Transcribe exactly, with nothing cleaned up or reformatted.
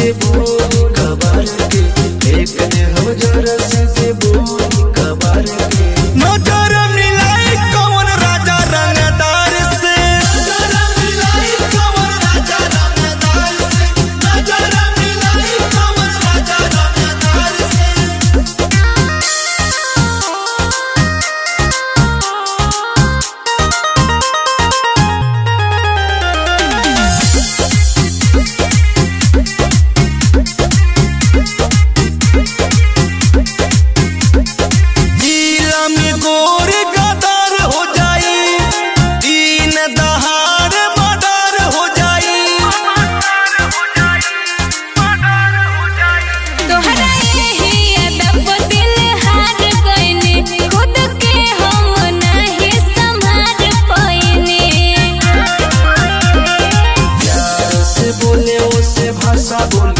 देबो कबार के, एक ने हजार से देबो कबार के। नजर मिलाई कौन राजा रंगदार से, नजर मिलाई कौन राजा रंगदार से, नजर मिलाई कौन राजा रंगदार से। जिला में गोर गदार हो जाई, दिन दहाड़ मर्डर हो जाई। तोहरा यही अदब दिल हार गइनी, खुद के हम नहीं संभाल पाइनी। प्यार से बोले ओसे भाषा बोले